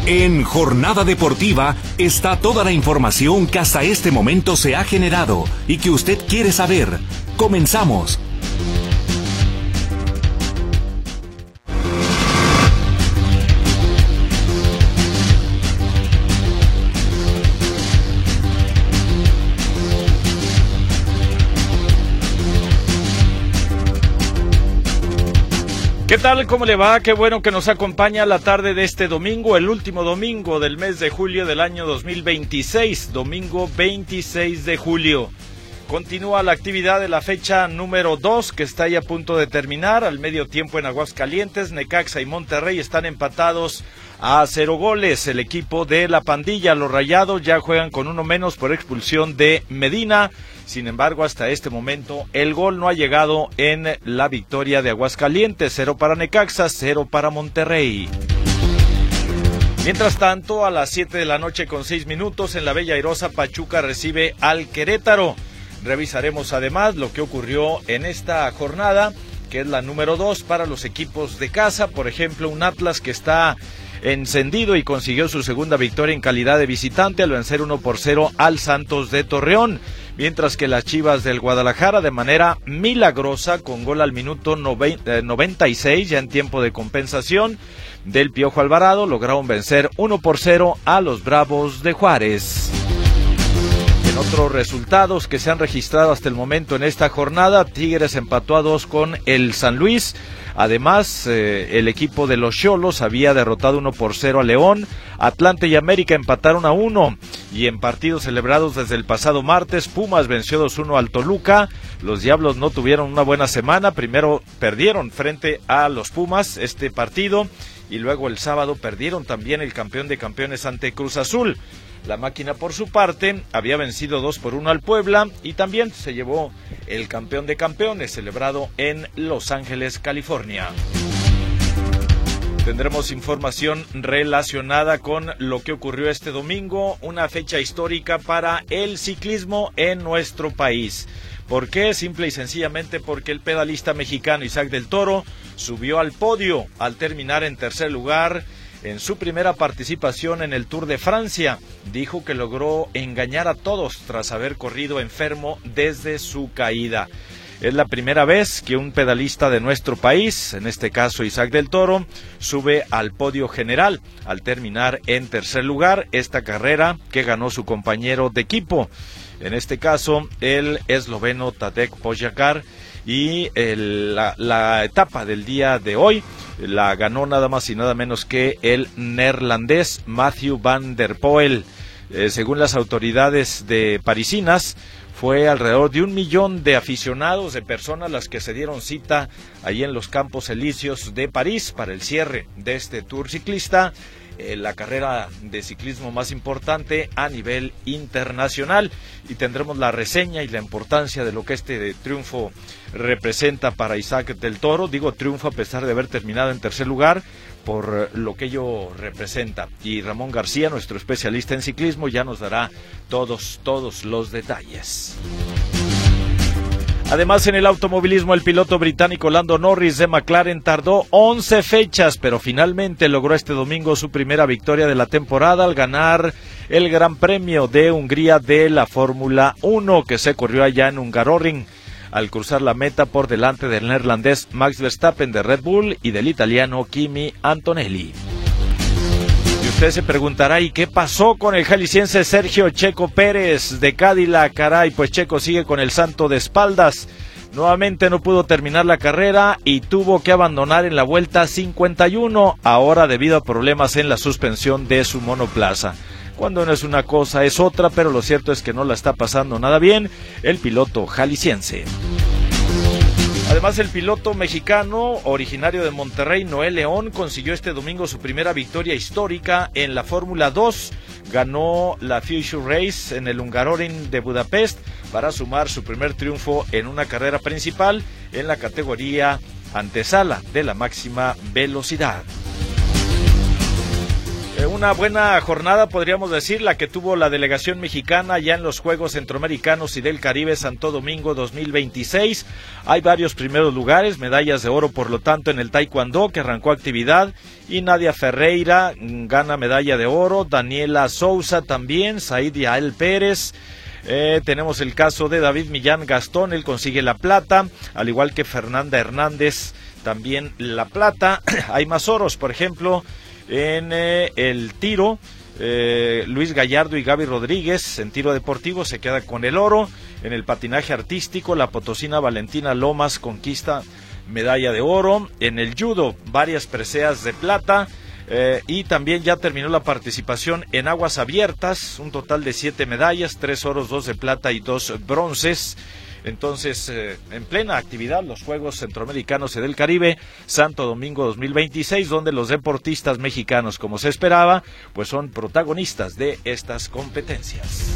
En Jornada Deportiva está toda la información que hasta este momento se ha generado y que usted quiere saber. Comenzamos. ¿Qué tal? ¿Cómo le va? Qué bueno que nos acompaña la tarde de este domingo, el último domingo del mes de julio del año 2026, domingo 26 de julio. Continúa la actividad de la fecha número 2 que está ahí a punto de terminar. Al medio tiempo en Aguascalientes, Necaxa y Monterrey están empatados a 0 goles. El equipo de la pandilla, los Rayados, ya juegan con uno menos por expulsión de Medina. Sin embargo, hasta este momento el gol no ha llegado en la victoria de Aguascalientes. 0 para Necaxa, 0 para Monterrey. Mientras tanto, a las 7 de la noche con 6 minutos en la Bella Airosa, Pachuca recibe al Querétaro. Revisaremos además lo que ocurrió en esta jornada, que es la número 2 para los equipos de casa. Por ejemplo, un Atlas que está encendido y consiguió su segunda victoria en calidad de visitante al vencer 1-0 al Santos de Torreón. Mientras que las Chivas del Guadalajara, de manera milagrosa, con gol al minuto 96, ya en tiempo de compensación, del Piojo Alvarado, lograron vencer 1-0 a los Bravos de Juárez. En otros resultados que se han registrado hasta el momento en esta jornada, Tigres empató a 2 con el San Luis. Además, el equipo de los Xolos había derrotado 1-0 a León. Atlante y América empataron a 1. Y en partidos celebrados desde el pasado martes, Pumas venció 2-1 al Toluca. Los Diablos no tuvieron una buena semana. Primero perdieron frente a los Pumas este partido. Y luego el sábado perdieron también el campeón de campeones ante Cruz Azul. La Máquina, por su parte, había vencido 2-1 al Puebla y también se llevó el campeón de campeones celebrado en Los Ángeles, California. Tendremos información relacionada con lo que ocurrió este domingo, una fecha histórica para el ciclismo en nuestro país. ¿Por qué? Simple y sencillamente porque el pedalista mexicano Isaac del Toro subió al podio al terminar en tercer lugar en su primera participación en el Tour de Francia. Dijo que logró engañar a todos tras haber corrido enfermo desde su caída. Es la primera vez que un pedalista de nuestro país, en este caso Isaac del Toro, sube al podio general al terminar en tercer lugar esta carrera que ganó su compañero de equipo. En este caso, el esloveno Tadej Pogačar, y la etapa del día de hoy la ganó nada más y nada menos que el neerlandés Mathieu van der Poel. Según las autoridades de parisinas, fue alrededor de 1 millón de aficionados, de personas las que se dieron cita ahí en los Campos Elíseos de París para el cierre de este Tour ciclista, la carrera de ciclismo más importante a nivel internacional, y tendremos la reseña y la importancia de lo que este triunfo representa para Isaac del Toro. Digo triunfo a pesar de haber terminado en tercer lugar, por lo que ello representa. Y Ramón García, nuestro especialista en ciclismo, ya nos dará todos los detalles. Además, en el automovilismo, el piloto británico Lando Norris de McLaren tardó 11 fechas, pero finalmente logró este domingo su primera victoria de la temporada al ganar el Gran Premio de Hungría de la Fórmula 1, que se corrió allá en Hungaroring, al cruzar la meta por delante del neerlandés Max Verstappen de Red Bull y del italiano Kimi Antonelli. Y usted se preguntará, ¿y qué pasó con el jalisciense Sergio Checo Pérez de Cadillac? Caray, pues Checo sigue con el santo de espaldas. Nuevamente no pudo terminar la carrera y tuvo que abandonar en la vuelta 51, ahora debido a problemas en la suspensión de su monoplaza. Cuando no es una cosa es otra, pero lo cierto es que no la está pasando nada bien el piloto jalisciense. Además, el piloto mexicano originario de Monterrey, Noé León, consiguió este domingo su primera victoria histórica en la Fórmula 2. Ganó la Future Race en el Hungaroring de Budapest para sumar su primer triunfo en una carrera principal en la categoría antesala de la máxima velocidad. Una buena jornada, podríamos decir, la que tuvo la delegación mexicana ya en los Juegos Centroamericanos y del Caribe Santo Domingo 2026. Hay varios primeros lugares, medallas de oro, por lo tanto, en el taekwondo, que arrancó actividad, y Nadia Ferreira gana medalla de oro, Daniela Souza también, Said Yael Pérez. Tenemos el caso de David Millán Gastón, él consigue la plata, al igual que Fernanda Hernández, también la plata. Hay más oros, por ejemplo, en el tiro, Luis Gallardo y Gaby Rodríguez en tiro deportivo se queda con el oro. En el patinaje artístico, la potosina Valentina Lomas conquista medalla de oro. En el judo, varias preseas de plata. Y también ya terminó la participación en aguas abiertas, un total de 7 medallas, 3 oros, 2 de plata y 2 bronces. Entonces, en plena actividad, los Juegos Centroamericanos y del Caribe, Santo Domingo 2026, donde los deportistas mexicanos, como se esperaba, pues son protagonistas de estas competencias.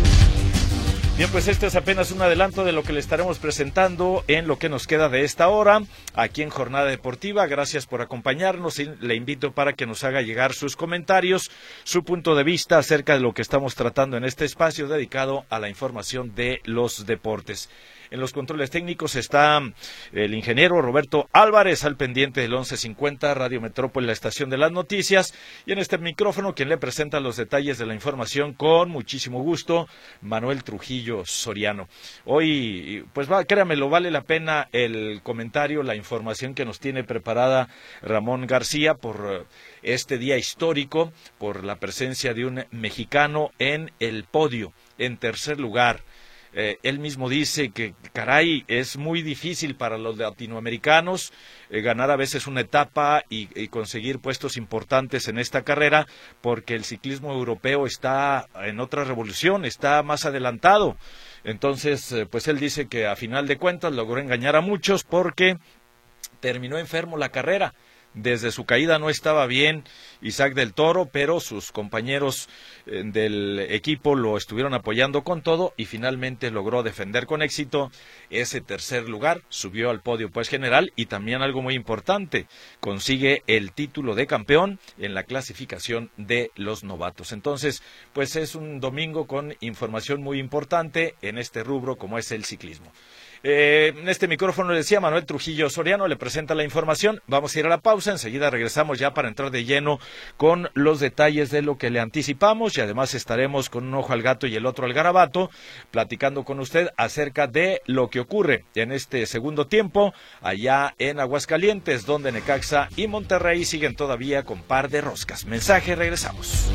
Bien, pues este es apenas un adelanto de lo que le estaremos presentando en lo que nos queda de esta hora, aquí en Jornada Deportiva. Gracias por acompañarnos y le invito para que nos haga llegar sus comentarios, su punto de vista acerca de lo que estamos tratando en este espacio dedicado a la información de los deportes. En los controles técnicos está el ingeniero Roberto Álvarez, al pendiente del 1150 Radio Metrópoli, la estación de las noticias, y en este micrófono quien le presenta los detalles de la información con muchísimo gusto, Manuel Trujillo Soriano. Hoy, pues créamelo, vale la pena el comentario, la información que nos tiene preparada Ramón García por este día histórico, por la presencia de un mexicano en el podio, en tercer lugar. Él mismo dice que, caray, es muy difícil para los latinoamericanos ganar a veces una etapa y conseguir puestos importantes en esta carrera, porque el ciclismo europeo está en otra revolución, está más adelantado. Entonces, pues él dice que a final de cuentas logró engañar a muchos porque terminó enfermo la carrera. Desde su caída no estaba bien Isaac del Toro, pero sus compañeros del equipo lo estuvieron apoyando con todo y finalmente logró defender con éxito ese tercer lugar, subió al podio pues general y también algo muy importante, consigue el título de campeón en la clasificación de los novatos. Entonces, pues es un domingo con información muy importante en este rubro como es el ciclismo. En este micrófono le decía Manuel Trujillo Soriano, le presenta la información. Vamos a ir a la pausa, enseguida regresamos ya para entrar de lleno con los detalles de lo que le anticipamos y además estaremos con un ojo al gato y el otro al garabato, platicando con usted acerca de lo que ocurre en este segundo tiempo allá en Aguascalientes, donde Necaxa y Monterrey siguen todavía con par de roscas. Mensaje, regresamos.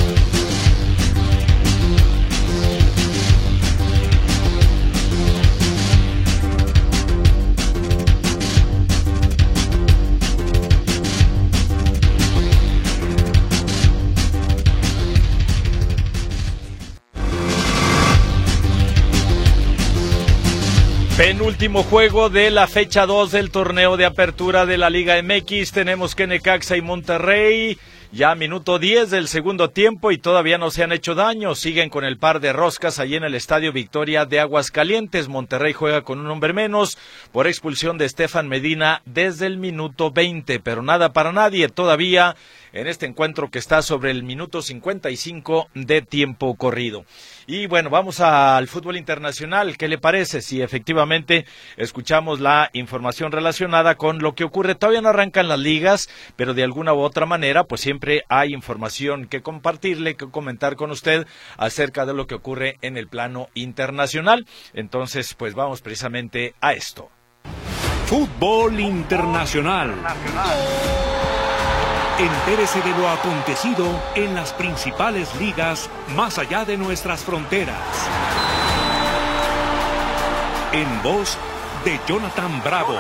Penúltimo juego de la fecha 2 del torneo de apertura de la Liga MX. Tenemos que Necaxa y Monterrey, ya minuto 10 del segundo tiempo y todavía no se han hecho daño. Siguen con el par de roscas allí en el Estadio Victoria de Aguascalientes. Monterrey juega con un hombre menos por expulsión de Estefan Medina desde el minuto 20, pero nada para nadie todavía en este encuentro que está sobre el minuto 55 de tiempo corrido. Y bueno, vamos al fútbol internacional. ¿Qué le parece si efectivamente escuchamos la información relacionada con lo que ocurre? Todavía no arrancan las ligas, pero de alguna u otra manera, pues siempre hay información que compartirle, que comentar con usted acerca de lo que ocurre en el plano internacional. Entonces, pues vamos precisamente a esto. Fútbol internacional. Entérese de lo acontecido en las principales ligas más allá de nuestras fronteras. En voz de Jonathan Bravo.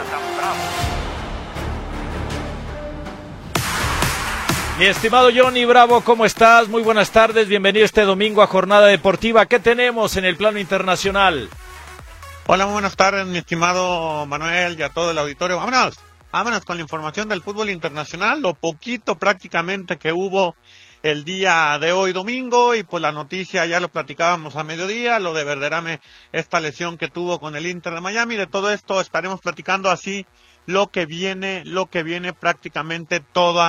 Mi estimado Johnny Bravo, ¿cómo estás? Muy buenas tardes, bienvenido este domingo a Jornada Deportiva. ¿Qué tenemos en el plano internacional? Hola, muy buenas tardes, mi estimado Manuel y a todo el auditorio. Vámonos con la información del fútbol internacional, lo poquito prácticamente que hubo el día de hoy domingo, y pues la noticia ya lo platicábamos a mediodía, lo de Verderame, esta lesión que tuvo con el Inter de Miami. De todo esto estaremos platicando así lo que viene prácticamente toda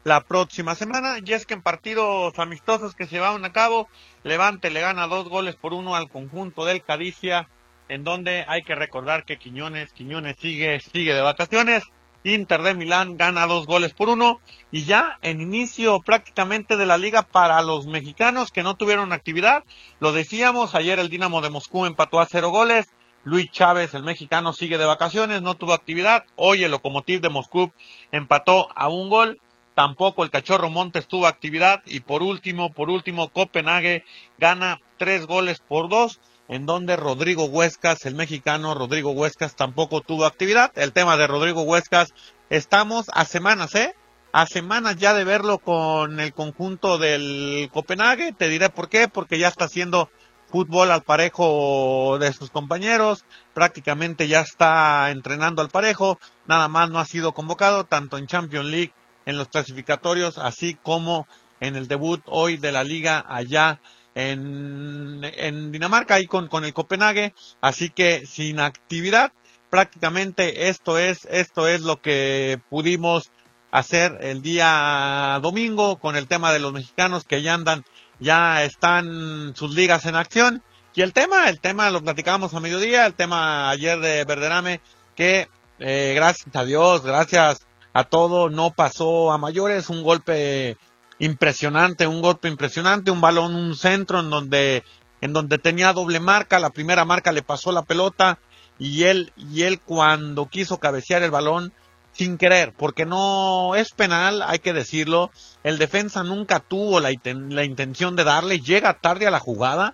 la próxima semana. Y es que en partidos amistosos que se llevaron a cabo, Levante le gana 2-1 al conjunto del Cadicia, en donde hay que recordar que Quiñones sigue de vacaciones. Inter de Milán gana 2-1, y ya en inicio prácticamente de la liga para los mexicanos que no tuvieron actividad. Lo decíamos, ayer el Dinamo de Moscú empató a 0 goles. Luis Chávez, el mexicano, sigue de vacaciones, no tuvo actividad. Hoy el Lokomotiv de Moscú empató a 1 gol. Tampoco el Cachorro Montes tuvo actividad. Y por último, Copenhague gana 3-2, en donde Rodrigo Huescas, el mexicano Rodrigo Huescas, tampoco tuvo actividad. El tema de Rodrigo Huescas, estamos a semanas ya de verlo con el conjunto del Copenhague. Te diré por qué, porque ya está haciendo fútbol al parejo de sus compañeros, prácticamente ya está entrenando al parejo, nada más no ha sido convocado, tanto en Champions League, en los clasificatorios, así como en el debut hoy de la liga allá en Dinamarca, ahí con el Copenhague, así que sin actividad. Prácticamente esto es lo que pudimos hacer el día domingo con el tema de los mexicanos que ya están sus ligas en acción. Y el tema lo platicábamos a mediodía, el tema ayer de Verderame, que gracias a Dios, gracias a todo, no pasó a mayores. Un golpe impresionante, un balón, un centro en donde tenía doble marca. La primera marca le pasó la pelota y él cuando quiso cabecear el balón, sin querer, porque no es penal, hay que decirlo, el defensa nunca tuvo la intención de darle, llega tarde a la jugada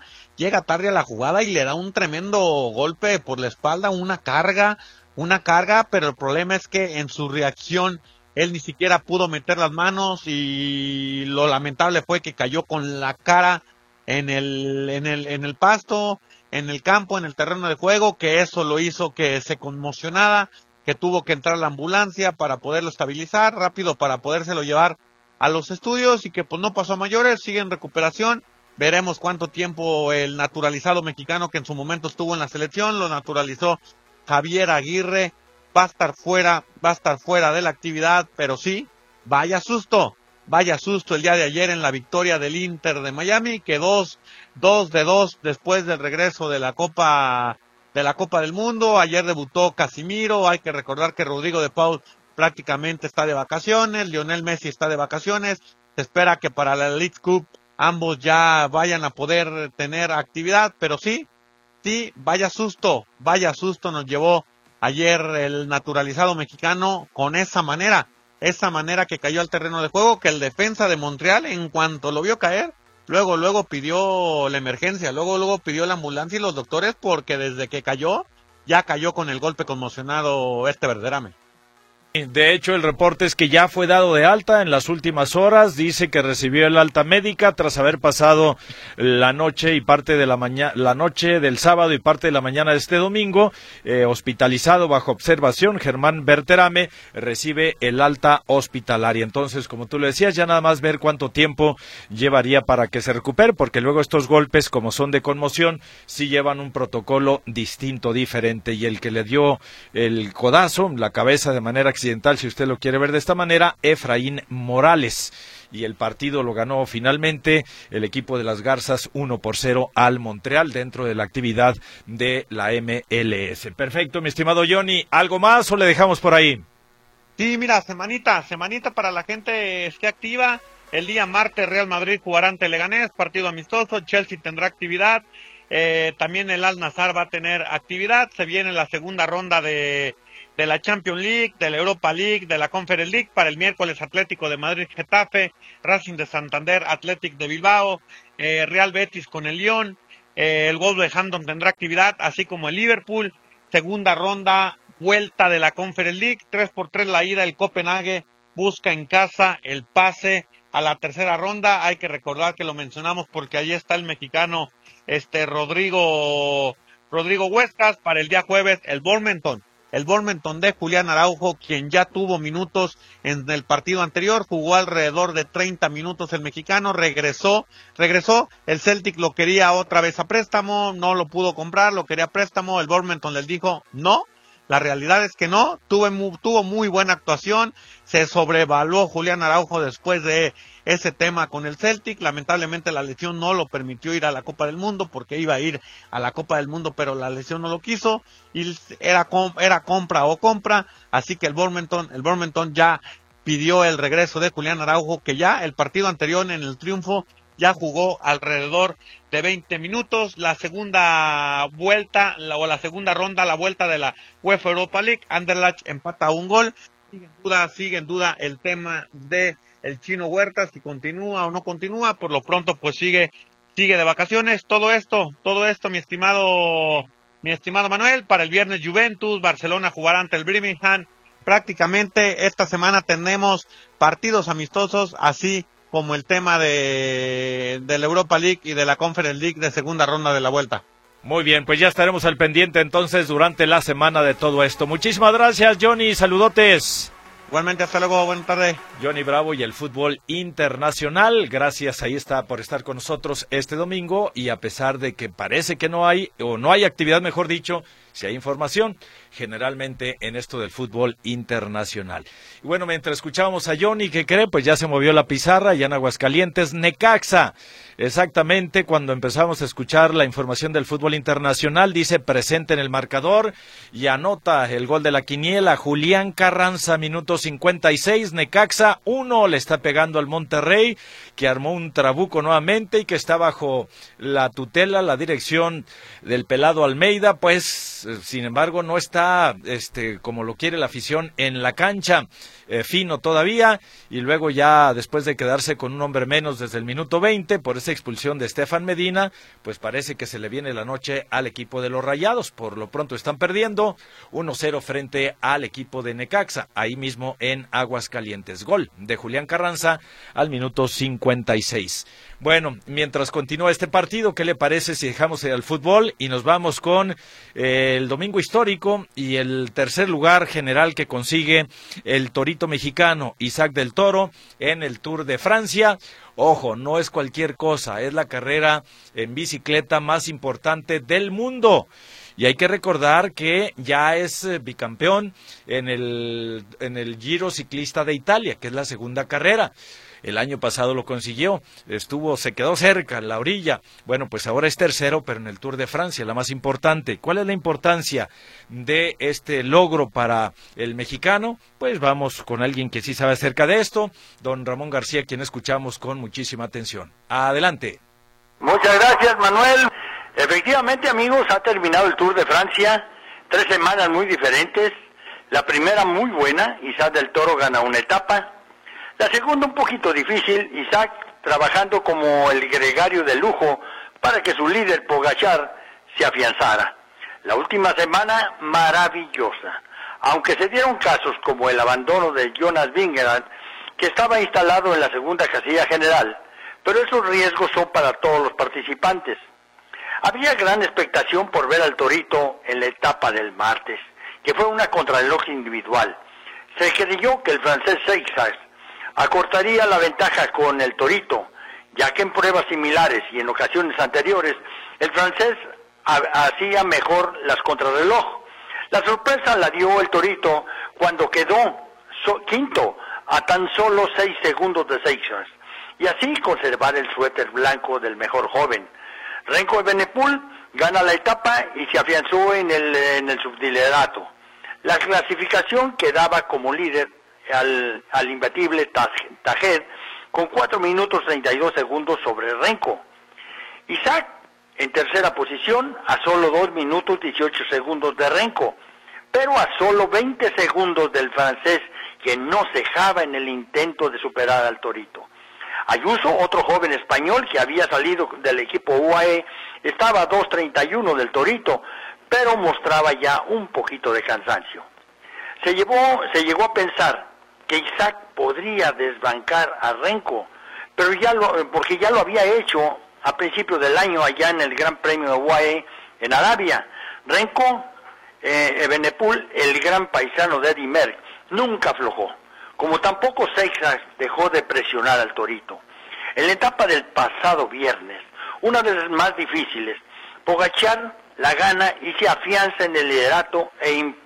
y le da un tremendo golpe por la espalda, una carga, pero el problema es que en su reacción él ni siquiera pudo meter las manos, y lo lamentable fue que cayó con la cara en el pasto, en el campo, en el terreno de juego, que eso lo hizo que se conmocionara, que tuvo que entrar la ambulancia para poderlo estabilizar rápido, para podérselo llevar a los estudios, y que pues no pasó a mayores, sigue en recuperación. Veremos cuánto tiempo el naturalizado mexicano que en su momento estuvo en la selección, lo naturalizó Javier Aguirre, va a estar fuera de la actividad, pero sí, vaya susto el día de ayer en la victoria del Inter de Miami, que 2 de 2 después del regreso de la Copa del Mundo. Ayer debutó Casimiro, hay que recordar que Rodrigo de Paul prácticamente está de vacaciones, Lionel Messi está de vacaciones, se espera que para la League Cup ambos ya vayan a poder tener actividad, pero sí, vaya susto nos llevó ayer el naturalizado mexicano con esa manera que cayó al terreno de juego, que el defensa de Montreal, en cuanto lo vio caer, luego pidió la emergencia, luego pidió la ambulancia y los doctores, porque desde que ya cayó con el golpe conmocionado Verderame. De hecho, el reporte es que ya fue dado de alta en las últimas horas. Dice que recibió el alta médica tras haber pasado la noche y parte de la noche del sábado y parte de la mañana de este domingo hospitalizado bajo observación. Germán Berterame recibe el alta hospitalaria. Entonces, como tú le decías, ya nada más ver cuánto tiempo llevaría para que se recupere, porque luego estos golpes, como son de conmoción, sí llevan un protocolo distinto, diferente. Y el que le dio el codazo, la cabeza de manera accidental, si usted lo quiere ver de esta manera, Efraín Morales, y el partido lo ganó finalmente el equipo de las Garzas 1-0 al Montreal dentro de la actividad de la MLS. Perfecto, mi estimado Johnny, ¿algo más o le dejamos por ahí? Sí, mira, semanita para la gente esté activa. El día martes Real Madrid jugará ante Leganés, partido amistoso. Chelsea tendrá actividad, también el Al-Nassr va a tener actividad. Se viene la segunda ronda de la Champions League, de la Europa League, de la Conference League. Para el miércoles, Atlético de Madrid, Getafe, Racing de Santander, Athletic de Bilbao, Real Betis con el Lyon, el Wolverhampton tendrá actividad, así como el Liverpool. Segunda ronda, vuelta de la Conference League, 3x3 la ida. El Copenhague busca en casa el pase a la tercera ronda. Hay que recordar que lo mencionamos porque ahí está el mexicano Rodrigo Huescas. Para el día jueves, el Bournemouth de Julián Araujo, quien ya tuvo minutos en el partido anterior, jugó alrededor de 30 minutos el mexicano, regresó, el Celtic lo quería otra vez a préstamo, no lo pudo comprar, lo quería a préstamo, el Bournemouth les dijo no, La realidad es que no, tuvo muy buena actuación, se sobrevaluó Julián Araujo después de ese tema con el Celtic. Lamentablemente la lesión no lo permitió ir a la Copa del Mundo, porque iba a ir a la Copa del Mundo, pero la lesión no lo quiso, y era compra o compra, así que el Bournemouth ya pidió el regreso de Julián Araujo, que ya el partido anterior en el triunfo ya jugó alrededor de 20 minutos. La segunda vuelta, la segunda ronda, la vuelta de la UEFA Europa League, Anderlecht empata a un gol. Sigue en duda el tema de el Chino Huerta, si continúa o no continúa. Por lo pronto pues sigue de vacaciones. Todo esto, mi estimado Manuel. Para el viernes Juventus, Barcelona jugará ante el Birmingham. Prácticamente esta semana tenemos partidos amistosos, así como el tema de la Europa League y de la Conference League de segunda ronda de la vuelta. Muy bien, pues ya estaremos al pendiente entonces durante la semana de todo esto. Muchísimas gracias, Johnny, saludotes. Igualmente, hasta luego, buenas tardes. Johnny Bravo y el fútbol internacional, gracias, ahí está, por estar con nosotros este domingo, y a pesar de que parece que no hay actividad, mejor dicho, si hay información, generalmente en esto del fútbol internacional. Y bueno, mientras escuchábamos a Johnny, ¿qué cree? Pues ya se movió la pizarra, ya en Aguascalientes, Necaxa. Exactamente, cuando empezamos a escuchar la información del fútbol internacional, dice presente en el marcador, y anota el gol de la quiniela, Julián Carranza, minuto 56, Necaxa 1, le está pegando al Monterrey, que armó un trabuco nuevamente y que está bajo la tutela, la dirección del pelado Almeida, pues sin embargo no está como lo quiere la afición en la cancha, fino todavía, y luego ya después de quedarse con un hombre menos desde el minuto 20 por esa expulsión de Estefan Medina, pues parece que se le viene la noche al equipo de los Rayados. Por lo pronto están perdiendo 1-0 frente al equipo de Necaxa, ahí mismo en Aguascalientes. Gol de Julián Carranza al minuto 56. Bueno, mientras continúa este partido, ¿qué le parece si dejamos el fútbol y nos vamos con el domingo histórico y el tercer lugar general que consigue el torito mexicano Isaac del Toro en el Tour de Francia? Ojo, no es cualquier cosa, es la carrera en bicicleta más importante del mundo. Y hay que recordar que ya es bicampeón en el Giro Ciclista de Italia, que es la segunda carrera. El año pasado lo consiguió, se quedó cerca, en la orilla. Bueno, pues ahora es tercero, pero en el Tour de Francia, la más importante. ¿Cuál es la importancia de este logro para el mexicano? Pues vamos con alguien que sí sabe acerca de esto, don Ramón García, quien escuchamos con muchísima atención. Adelante. Muchas gracias, Manuel. Efectivamente, amigos, ha terminado el Tour de Francia, 3 semanas muy diferentes. La primera muy buena, Isaac del Toro gana una etapa. La segunda un poquito difícil, Isaac trabajando como el gregario de lujo para que su líder Pogačar se afianzara. La última semana maravillosa, aunque se dieron casos como el abandono de Jonas Vingegaard, que estaba instalado en la segunda casilla general, pero esos riesgos son para todos los participantes. Había gran expectación por ver al Torito en la etapa del martes, que fue una contrarreloj individual. Se creyó que el francés Seixas acortaría la ventaja con el Torito, ya que en pruebas similares y en ocasiones anteriores, el francés hacía mejor las contrarreloj. La sorpresa la dio el Torito cuando quedó quinto a tan solo 6 segundos de Seixas, y así conservar el suéter blanco del mejor joven. Renko Evenepoel gana la etapa y se afianzó en el subdilerato. La clasificación quedaba como líder al imbatible Tajed con 4 minutos 32 segundos sobre Renko. Isaac en tercera posición a solo 2 minutos 18 segundos de Renko, pero a solo 20 segundos del francés, que no cejaba en el intento de superar al Torito. Ayuso, otro joven español que había salido del equipo UAE, estaba a 2.31 del Torito, pero mostraba ya un poquito de cansancio. Se llegó a pensar que Isaac podría desbancar a Renko, pero porque ya lo había hecho a principios del año allá en el Gran Premio de UAE en Arabia. Renko Evenepoel, el gran paisano de Eddy Merckx, nunca aflojó, como tampoco Seixas dejó de presionar al Torito. En la etapa del pasado viernes, una de las más difíciles, Pogačar la gana y se afianza en el liderato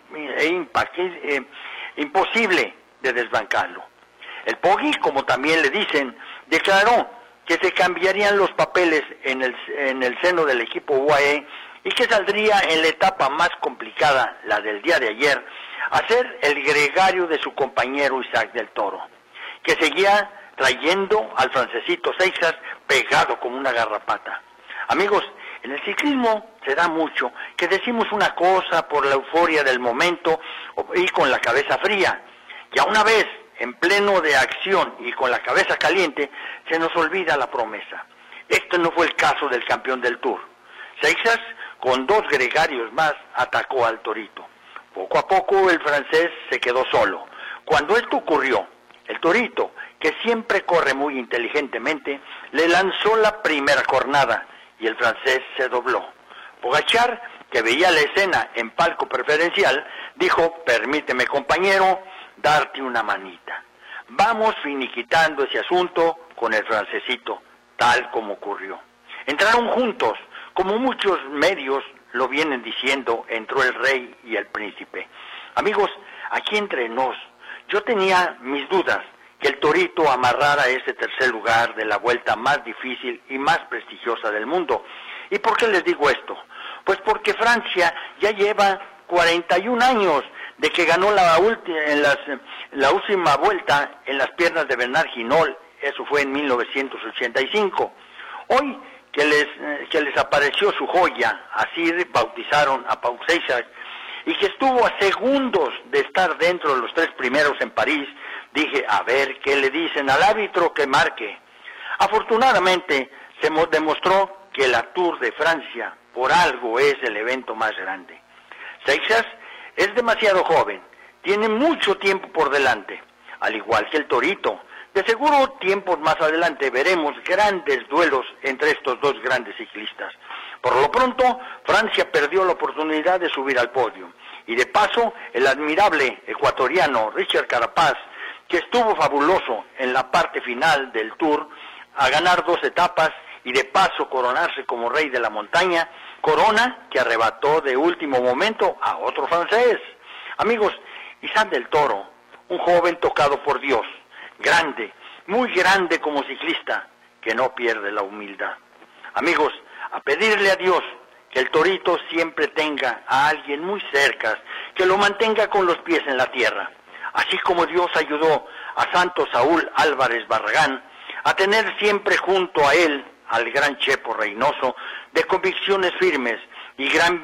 imposible de desbancarlo. El Poggi, como también le dicen, declaró que se cambiarían los papeles en el seno del equipo UAE y que saldría en la etapa más complicada, la del día de ayer, a ser el gregario de su compañero Isaac del Toro, que seguía trayendo al francesito Seixas pegado como una garrapata. Amigos, en el ciclismo se da mucho que decimos una cosa por la euforia del momento y con la cabeza fría, y a una vez, en pleno de acción y con la cabeza caliente, se nos olvida la promesa. Este no fue el caso del campeón del Tour. Seixas, con 2 gregarios más, atacó al Torito. Poco a poco el francés se quedó solo. Cuando esto ocurrió, el Torito, que siempre corre muy inteligentemente, le lanzó la primera cornada y el francés se dobló. Pogačar, que veía la escena en palco preferencial, dijo: permíteme, compañero, darte una manita. Vamos finiquitando ese asunto con el francesito, tal como ocurrió. Entraron juntos, como muchos medios lo vienen diciendo, entró el rey y el príncipe. Amigos, aquí entre nos, yo tenía mis dudas que el Torito amarrara ese tercer lugar de la vuelta más difícil y más prestigiosa del mundo. ¿Y por qué les digo esto? Pues porque Francia ya lleva 41 años de que ganó la última vuelta en las piernas de Bernard Hinault. Eso fue en 1985. Hoy que les apareció su joya, así bautizaron a Pau Seixas, y que estuvo a segundos de estar dentro de los 3 primeros en París, dije, a ver qué le dicen al árbitro que marque. Afortunadamente se demostró que la Tour de Francia por algo es el evento más grande. Seixas es demasiado joven, tiene mucho tiempo por delante, al igual que el Torito. De seguro tiempos más adelante veremos grandes duelos entre estos 2 grandes ciclistas. Por lo pronto, Francia perdió la oportunidad de subir al podio. Y de paso, el admirable ecuatoriano Richard Carapaz, que estuvo fabuloso en la parte final del Tour, a ganar 2 etapas y de paso coronarse como rey de la montaña, corona que arrebató de último momento a otro francés. Amigos, Isaac del Toro, un joven tocado por Dios, grande, muy grande como ciclista, que no pierde la humildad. Amigos, a pedirle a Dios que el Torito siempre tenga a alguien muy cerca, que lo mantenga con los pies en la tierra, así como Dios ayudó a Santo Saúl Álvarez Barragán a tener siempre junto a él al gran Chepo Reynoso, de convicciones firmes y gran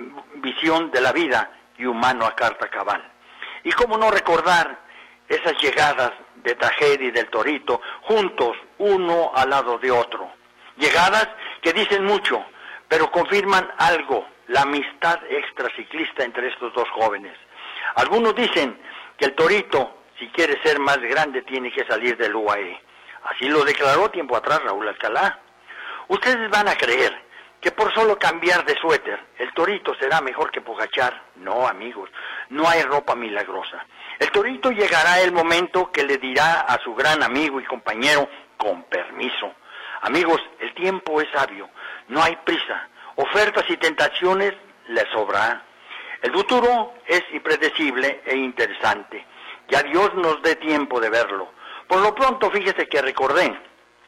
visión de la vida y humano a carta cabal. Y cómo no recordar esas llegadas de tragedia y del Torito, juntos, uno al lado de otro. Llegadas que dicen mucho, pero confirman algo, la amistad extraciclista entre estos 2 jóvenes. Algunos dicen que el Torito, si quiere ser más grande, tiene que salir del UAE. Así lo declaró tiempo atrás Raúl Alcalá. Ustedes van a creer que por solo cambiar de suéter, el Torito será mejor que Pogačar. No, amigos, no hay ropa milagrosa. El Torito llegará el momento que le dirá a su gran amigo y compañero, con permiso. Amigos, el tiempo es sabio, no hay prisa. Ofertas y tentaciones le sobra. El futuro es impredecible e interesante. Ya Dios nos dé tiempo de verlo. Por lo pronto, fíjese que recordé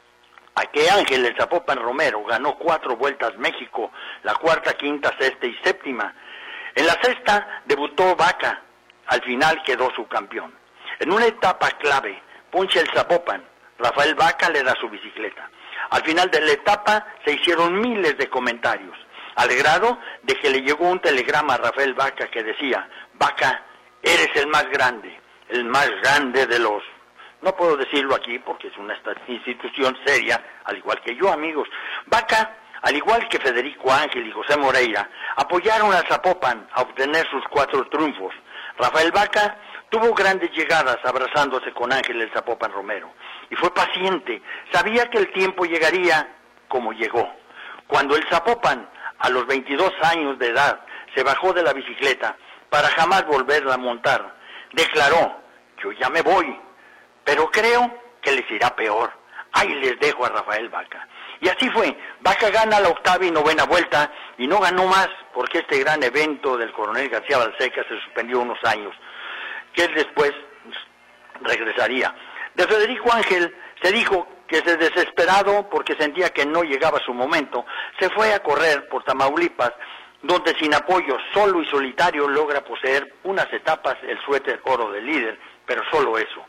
a que Ángel el Zapopan Romero ganó 4 vueltas México, la 4ª, 5ª, 6ª y 7ª. En la 6ª debutó Vaca, al final quedó subcampeón. En una etapa clave, puncha el Zapopan, Rafael Vaca le da su bicicleta. Al final de la etapa se hicieron miles de comentarios, al grado de que le llegó un telegrama a Rafael Vaca que decía: Vaca, eres el más grande de los... No puedo decirlo aquí porque es una institución seria, al igual que yo, amigos. Vaca, al igual que Federico Ángel y José Moreira, apoyaron al Zapopan a obtener sus 4 triunfos. Rafael Vaca tuvo grandes llegadas abrazándose con Ángel el Zapopan Romero. Y fue paciente, sabía que el tiempo llegaría como llegó. Cuando el Zapopan, a los 22 años de edad, se bajó de la bicicleta para jamás volverla a montar, declaró: yo ya me voy, pero creo que les irá peor. Ahí les dejo a Rafael Vaca. Y así fue, Vaca gana la octava y novena vuelta y no ganó más porque este gran evento del coronel García Balseca se suspendió unos años, que él después regresaría. De Federico Ángel se dijo que desesperado porque sentía que no llegaba su momento, se fue a correr por Tamaulipas, donde sin apoyo, solo y solitario, logra poseer unas etapas el suéter oro del líder, pero solo eso.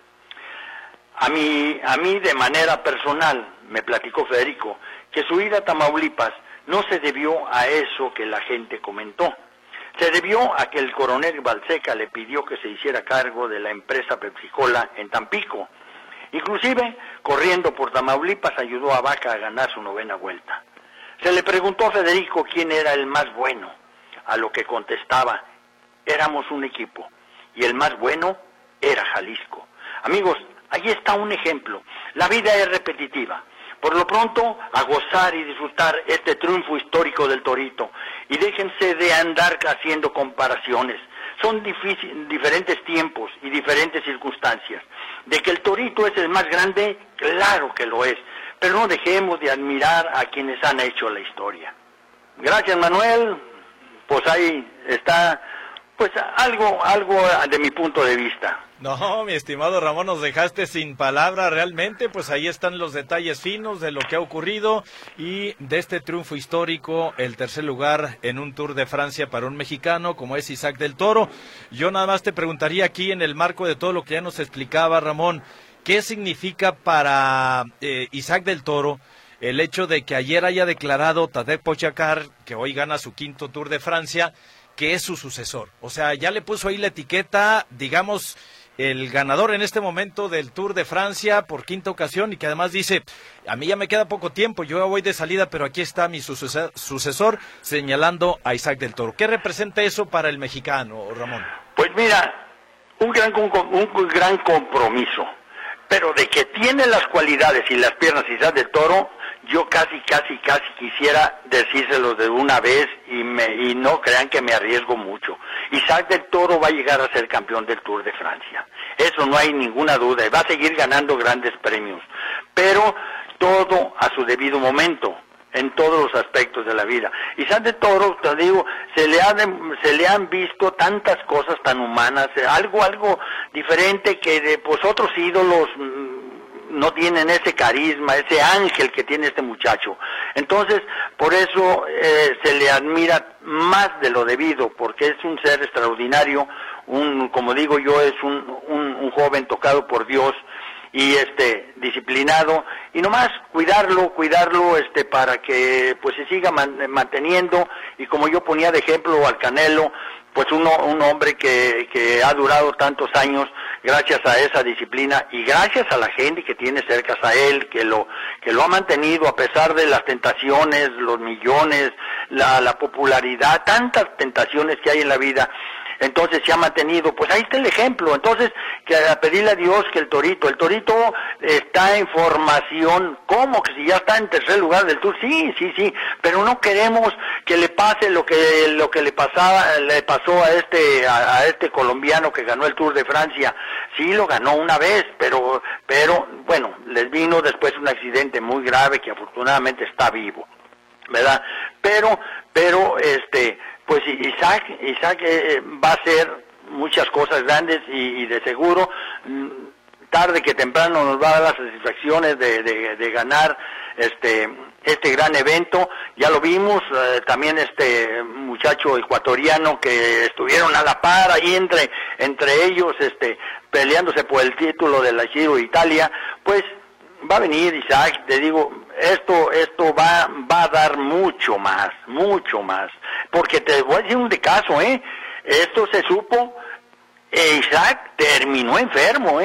A mí de manera personal, me platicó Federico, que su ida a Tamaulipas no se debió a eso que la gente comentó. Se debió a que el coronel Balseca le pidió que se hiciera cargo de la empresa Pepsi-Cola en Tampico. Inclusive, corriendo por Tamaulipas, ayudó a Vaca a ganar su novena vuelta. Se le preguntó a Federico quién era el más bueno, a lo que contestaba, éramos un equipo, y el más bueno era Jalisco. Amigos, ahí está un ejemplo. La vida es repetitiva. Por lo pronto, a gozar y disfrutar este triunfo histórico del Torito. Y déjense de andar haciendo comparaciones. Son diferentes tiempos y diferentes circunstancias. De que el Torito es el más grande, claro que lo es. Pero no dejemos de admirar a quienes han hecho la historia. Gracias, Manuel. Pues ahí está, pues algo de mi punto de vista. No, mi estimado Ramón, nos dejaste sin palabra realmente, pues ahí están los detalles finos de lo que ha ocurrido y de este triunfo histórico, el tercer lugar en un Tour de Francia para un mexicano como es Isaac del Toro. Yo nada más te preguntaría aquí en el marco de todo lo que ya nos explicaba Ramón, ¿qué significa para Isaac del Toro el hecho de que ayer haya declarado Tadej Pogačar, que hoy gana su quinto Tour de Francia, que es su sucesor? O sea, ya le puso ahí la etiqueta, digamos, el ganador en este momento del Tour de Francia por quinta ocasión y que además dice, a mí ya me queda poco tiempo, yo ya voy de salida, pero aquí está mi sucesor señalando a Isaac del Toro. ¿Qué representa eso para el mexicano, Ramón? Pues mira, un gran compromiso, pero de que tiene las cualidades y las piernas Isaac del Toro, yo casi quisiera decírselos de una vez y no crean que me arriesgo mucho. Isaac del Toro va a llegar a ser campeón del Tour de Francia. Eso no hay ninguna duda. Y va a seguir ganando grandes premios. Pero todo a su debido momento, en todos los aspectos de la vida. Isaac del Toro, te digo, se le han visto tantas cosas tan humanas, algo diferente que de pues otros ídolos no tienen ese carisma, ese ángel que tiene este muchacho. Entonces, por eso se le admira más de lo debido, porque es un ser extraordinario, como digo yo, es un joven tocado por Dios y disciplinado, y nomás cuidarlo para que pues se siga manteniendo, y como yo ponía de ejemplo al Canelo, pues un hombre que ha durado tantos años gracias a esa disciplina y gracias a la gente que tiene cerca a él, que lo ha mantenido a pesar de las tentaciones, los millones, la popularidad, tantas tentaciones que hay en la vida. Entonces se ha mantenido, pues ahí está el ejemplo. Entonces, que a pedirle a Dios que el Torito está en formación. ¿Cómo? Que si ya está en tercer lugar del Tour, sí, pero no queremos que le pase lo que le pasó a este colombiano que ganó el Tour de Francia. Sí lo ganó una vez, pero bueno, les vino después un accidente muy grave que afortunadamente está vivo, ¿verdad? Pero pues Isaac va a hacer muchas cosas grandes y de seguro tarde que temprano nos va a dar las satisfacciones de ganar este gran evento. Ya lo vimos, también este muchacho ecuatoriano que estuvieron a la par ahí entre ellos peleándose por el título de la Giro de Italia. Pues va a venir Isaac, te digo, esto va a dar mucho más, porque te voy a decir un de caso, esto se supo, Isaac terminó enfermo,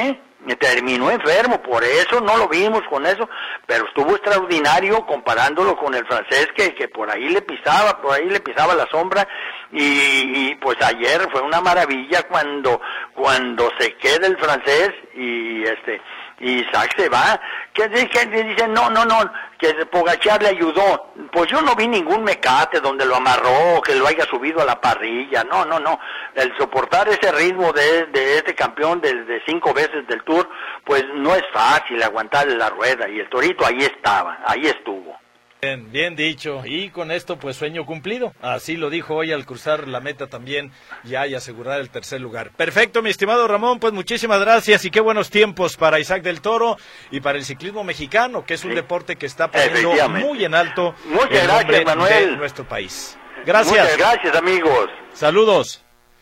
por eso no lo vimos con eso, pero estuvo extraordinario comparándolo con el francés que por ahí le pisaba la sombra, y pues ayer fue una maravilla cuando se queda el francés y Isaac se va, que dicen no, que Pogačar le ayudó. Pues yo no vi ningún mecate donde lo amarró, que lo haya subido a la parrilla, no, el soportar ese ritmo de este campeón de 5 veces del Tour, pues no es fácil aguantarle la rueda, y el Torito ahí estuvo. Bien, bien dicho, y con esto pues sueño cumplido, así lo dijo hoy al cruzar la meta también ya y asegurar el tercer lugar. Perfecto, mi estimado Ramón, pues muchísimas gracias y qué buenos tiempos para Isaac del Toro y para el ciclismo mexicano, que es un deporte que está poniendo muy en alto el nombre de nuestro país. Gracias. Muchas gracias, amigos. Saludos.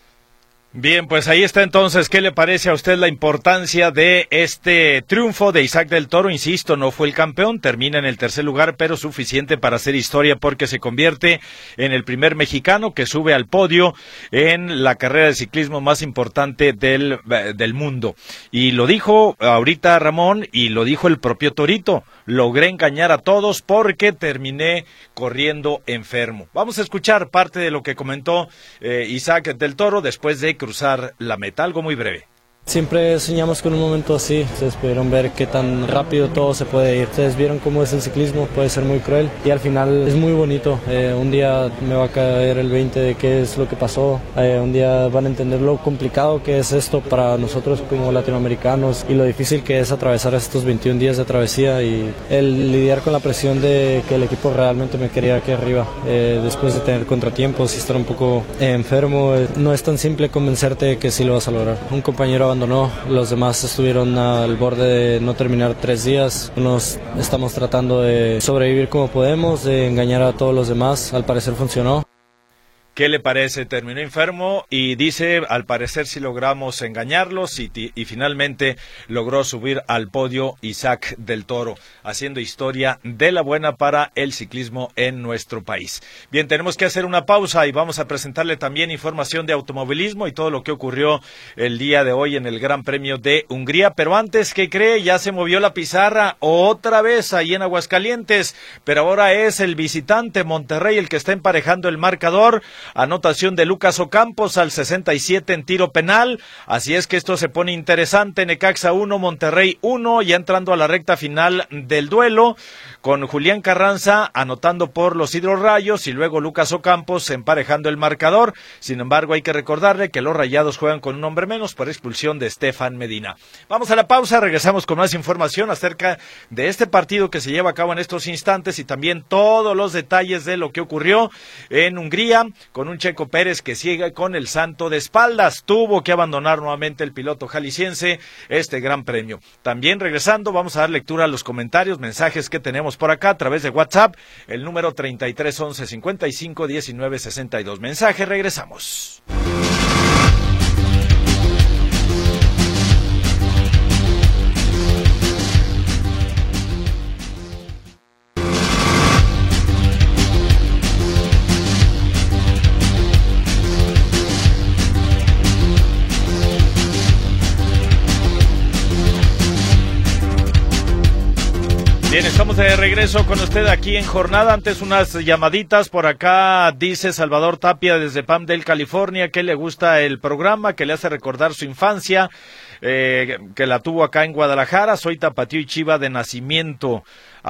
Bien, pues ahí está entonces. ¿Qué le parece a usted la importancia de este triunfo de Isaac del Toro? Insisto, no fue el campeón, termina en el tercer lugar, pero suficiente para hacer historia porque se convierte en el primer mexicano que sube al podio en la carrera de ciclismo más importante del mundo. Y lo dijo ahorita Ramón y lo dijo el propio Torito. Logré engañar a todos porque terminé corriendo enfermo. Vamos a escuchar parte de lo que comentó Isaac del Toro después de cruzar la meta, algo muy breve. Siempre soñamos con un momento así, ustedes pudieron ver qué tan rápido todo se puede ir, ustedes vieron cómo es el ciclismo, puede ser muy cruel y al final es muy bonito, un día me va a caer el 20 de qué es lo que pasó, un día van a entender lo complicado que es esto para nosotros como latinoamericanos y lo difícil que es atravesar estos 21 días de travesía y el lidiar con la presión de que el equipo realmente me quería aquí arriba, después de tener contratiempos y estar un poco enfermo, no es tan simple convencerte de que sí lo vas a lograr. Un compañero abandonó, los demás estuvieron al borde de no terminar 3 días, nos estamos tratando de sobrevivir como podemos, de engañar a todos los demás, al parecer funcionó. ¿Qué le parece? Terminó enfermo y dice, al parecer sí logramos engañarlos y finalmente logró subir al podio Isaac del Toro, haciendo historia de la buena para el ciclismo en nuestro país. Bien, tenemos que hacer una pausa y vamos a presentarle también información de automovilismo y todo lo que ocurrió el día de hoy en el Gran Premio de Hungría, pero antes, ¿qué cree? Ya se movió la pizarra otra vez ahí en Aguascalientes, pero ahora es el visitante Monterrey el que está emparejando el marcador. Anotación de Lucas Ocampos al 67 en tiro penal, así es que esto se pone interesante. Necaxa 1, Monterrey 1, ya entrando a la recta final del duelo, con Julián Carranza anotando por los Hidrorrayos y luego Lucas Ocampos emparejando el marcador. Sin embargo, hay que recordarle que los Rayados juegan con un hombre menos por expulsión de Estefan Medina. Vamos a la pausa, regresamos con más información acerca de este partido que se lleva a cabo en estos instantes y también todos los detalles de lo que ocurrió en Hungría, con un Checo Pérez que sigue con el santo de espaldas. Tuvo que abandonar nuevamente el piloto jalisciense este gran premio. También regresando, vamos a dar lectura a los comentarios, mensajes que tenemos por acá a través de WhatsApp, el número 3311 55 19 62. Mensaje, regresamos. Bien, estamos de regreso con usted aquí en Jornada. Antes unas llamaditas por acá. Dice Salvador Tapia desde Palmdale, California, que le gusta el programa, que le hace recordar su infancia, que la tuvo acá en Guadalajara. Soy tapatío y chiva de nacimiento.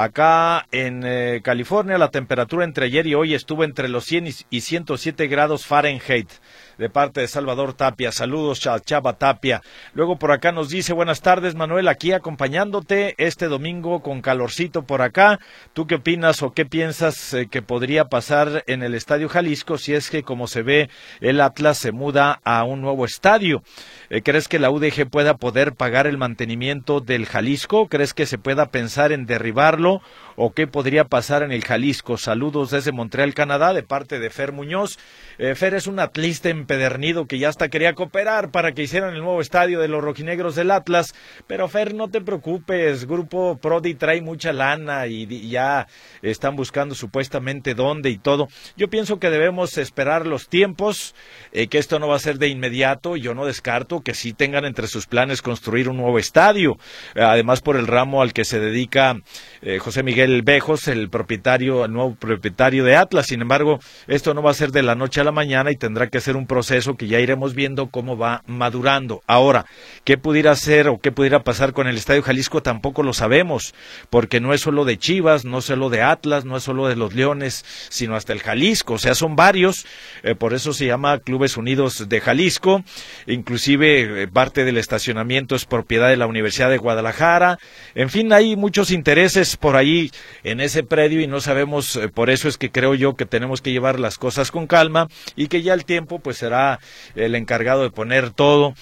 Acá en California la temperatura entre ayer y hoy estuvo entre los 100 y 107 grados Fahrenheit. De parte de Salvador Tapia, saludos Chava Tapia. Luego por acá nos dice, buenas tardes Manuel, aquí acompañándote este domingo con calorcito por acá. ¿Tú qué opinas o qué piensas que podría pasar en el Estadio Jalisco si es que, como se ve, el Atlas se muda a un nuevo estadio? ¿Crees que la UDG pueda poder pagar el mantenimiento del Jalisco? ¿Crees que se pueda pensar en derribarlo? ¿O qué podría pasar en el Jalisco? Saludos desde Montreal, Canadá, de parte de Fer Muñoz. Fer es un atlista empedernido que ya hasta quería cooperar para que hicieran el nuevo estadio de los rojinegros del Atlas, pero Fer, no te preocupes, Grupo Prodi trae mucha lana y ya están buscando supuestamente dónde y todo. Yo pienso que debemos esperar los tiempos, que esto no va a ser de inmediato. Yo no descarto que sí tengan entre sus planes construir un nuevo estadio, además por el ramo al que se dedica José Miguel Bejos, el nuevo propietario de Atlas. Sin embargo, esto no va a ser de la noche a la mañana y tendrá que ser un proceso que ya iremos viendo cómo va madurando. Ahora, ¿qué pudiera hacer o qué pudiera pasar con el Estadio Jalisco? Tampoco lo sabemos, porque no es solo de Chivas, no es solo de Atlas, no es solo de los Leones, sino hasta el Jalisco, o sea, son varios, por eso se llama Clubes Unidos de Jalisco. Inclusive parte del estacionamiento es propiedad de la Universidad de Guadalajara. En fin, hay muchos intereses por ahí hoy en ese predio y no sabemos, por eso es que creo yo que tenemos que llevar las cosas con calma y que ya el tiempo pues será el encargado de poner todo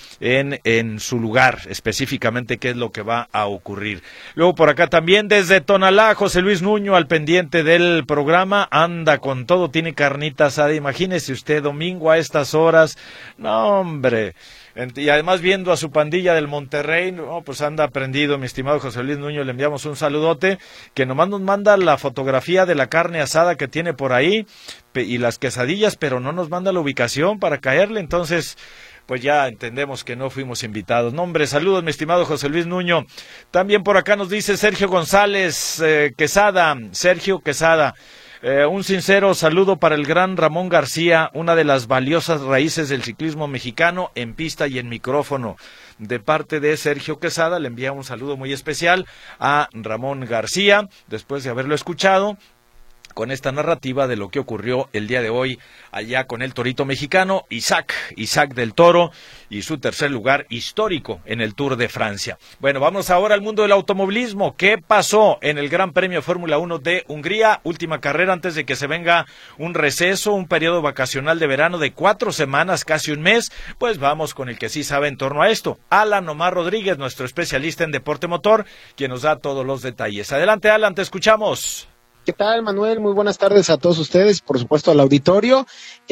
en su lugar, específicamente qué es lo que va a ocurrir. Luego por acá también desde Tonalá, José Luis Nuño al pendiente del programa, anda con todo, tiene carnita asada, imagínese usted, domingo a estas horas, no hombre, y además viendo a su pandilla del Monterrey, no, pues anda prendido, mi estimado José Luis Nuño, le enviamos un saludote, que nomás nos manda la fotografía de la carne asada que tiene por ahí, y las quesadillas, pero no nos manda la ubicación para caerle, entonces pues ya entendemos que no fuimos invitados. No, hombre, saludos, mi estimado José Luis Nuño. También por acá nos dice Sergio González Quesada, Sergio Quesada. Un sincero saludo para el gran Ramón García, una de las valiosas raíces del ciclismo mexicano en pista y en micrófono. De parte de Sergio Quesada le envía un saludo muy especial a Ramón García, después de haberlo escuchado con esta narrativa de lo que ocurrió el día de hoy allá con el torito mexicano Isaac del Toro y su tercer lugar histórico en el Tour de Francia. Bueno, vamos ahora al mundo del automovilismo. ¿Qué pasó en el Gran Premio Fórmula 1 de Hungría? Última carrera antes de que se venga un receso, un periodo vacacional de verano de 4 semanas, casi un mes. Pues vamos con el que sí sabe en torno a esto, Alan Omar Rodríguez, nuestro especialista en deporte motor, quien nos da todos los detalles. Adelante, Alan, te escuchamos. ¿Qué tal, Manuel? Muy buenas tardes a todos ustedes, por supuesto al auditorio.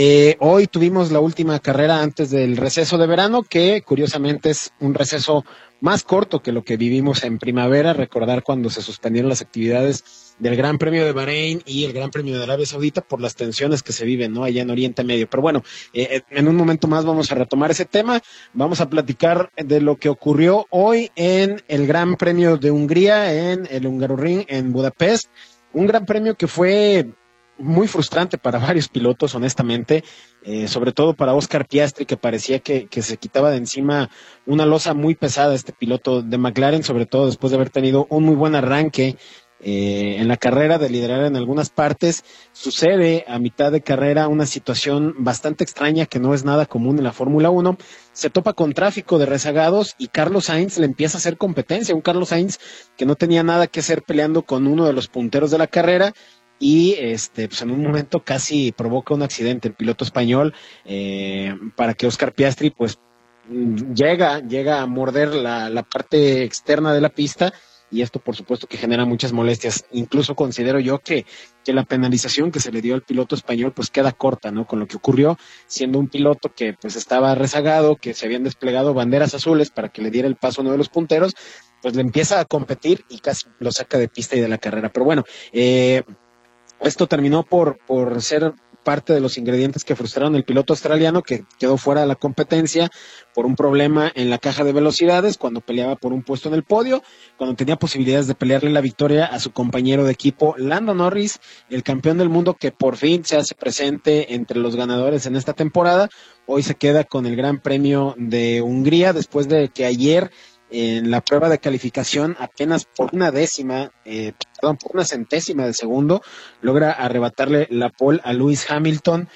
Hoy tuvimos la última carrera antes del receso de verano, que curiosamente es un receso más corto que lo que vivimos en primavera. Recordar cuando se suspendieron las actividades del Gran Premio de Bahrein y el Gran Premio de Arabia Saudita por las tensiones que se viven, ¿no?, allá en Oriente Medio. Pero bueno, en un momento más vamos a retomar ese tema. Vamos a platicar de lo que ocurrió hoy en el Gran Premio de Hungría, en el Hungaroring en Budapest. Un gran premio que fue muy frustrante para varios pilotos, honestamente, sobre todo para Oscar Piastri, que parecía que se quitaba de encima una losa muy pesada este piloto de McLaren, sobre todo después de haber tenido un muy buen arranque en la carrera, de liderar en algunas partes. Sucede a mitad de carrera una situación bastante extraña que no es nada común en la Fórmula 1. Se topa con tráfico de rezagados y Carlos Sainz le empieza a hacer competencia. Un Carlos Sainz que no tenía nada que hacer peleando con uno de los punteros de la carrera y pues en un momento casi provoca un accidente el piloto español, para que Oscar Piastri pues llega a morder la parte externa de la pista. Y esto por supuesto que genera muchas molestias. Incluso considero yo que la penalización que se le dio al piloto español pues queda corta, ¿no?, con lo que ocurrió, siendo un piloto que pues estaba rezagado, que se habían desplegado banderas azules para que le diera el paso a uno de los punteros, pues le empieza a competir y casi lo saca de pista y de la carrera. Pero bueno, esto terminó por ser parte de los ingredientes que frustraron al piloto australiano, que quedó fuera de la competencia por un problema en la caja de velocidades cuando peleaba por un puesto en el podio, cuando tenía posibilidades de pelearle la victoria a su compañero de equipo Lando Norris, el campeón del mundo que por fin se hace presente entre los ganadores en esta temporada. Hoy se queda con el Gran Premio de Hungría después de que ayer en la prueba de calificación apenas por una centésima de segundo logra arrebatarle la pole a Lewis Hamilton,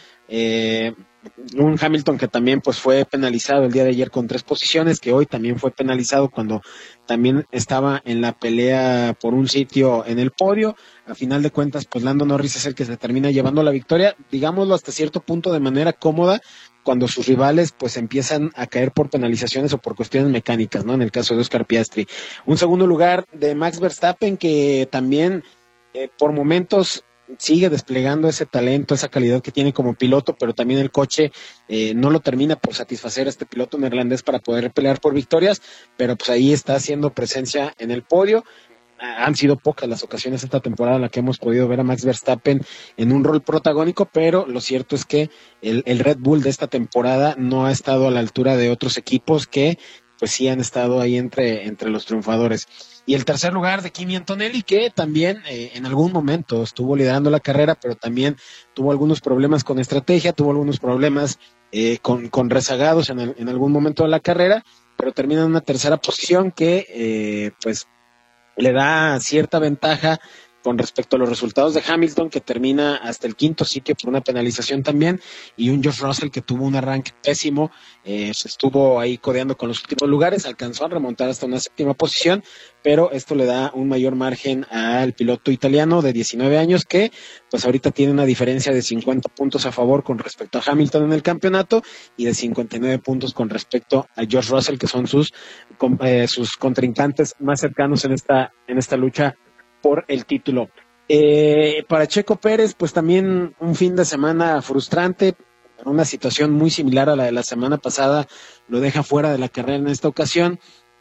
un Hamilton que también pues fue penalizado el día de ayer con 3 posiciones, que hoy también fue penalizado cuando también estaba en la pelea por un sitio en el podio. A final de cuentas pues Lando Norris es el que se termina llevando la victoria, digámoslo hasta cierto punto de manera cómoda, cuando sus rivales pues empiezan a caer por penalizaciones o por cuestiones mecánicas, ¿no?, en el caso de Oscar Piastri. Un segundo lugar de Max Verstappen, que también por momentos sigue desplegando ese talento, esa calidad que tiene como piloto, pero también el coche no lo termina por satisfacer a este piloto neerlandés para poder pelear por victorias, pero pues ahí está haciendo presencia en el podio. Han sido pocas las ocasiones esta temporada en la que hemos podido ver a Max Verstappen en un rol protagónico, pero lo cierto es que el Red Bull de esta temporada no ha estado a la altura de otros equipos que pues sí han estado ahí entre los triunfadores. Y el tercer lugar de Kimi Antonelli, que también en algún momento estuvo liderando la carrera, pero también tuvo algunos problemas con estrategia, tuvo algunos problemas con rezagados en algún momento de la carrera, pero termina en una tercera posición que pues le da cierta ventaja con respecto a los resultados de Hamilton, que termina hasta el quinto sitio por una penalización también, y un George Russell que tuvo un arranque pésimo, se estuvo ahí codeando con los últimos lugares, alcanzó a remontar hasta una séptima posición, pero esto le da un mayor margen al piloto italiano de 19 años que pues ahorita tiene una diferencia de 50 puntos a favor con respecto a Hamilton en el campeonato y de 59 puntos con respecto a George Russell, que son sus contrincantes más cercanos en esta lucha por el título. Para Checo Pérez, pues también un fin de semana frustrante, una situación muy similar a la de la semana pasada, lo deja fuera de la carrera en esta ocasión.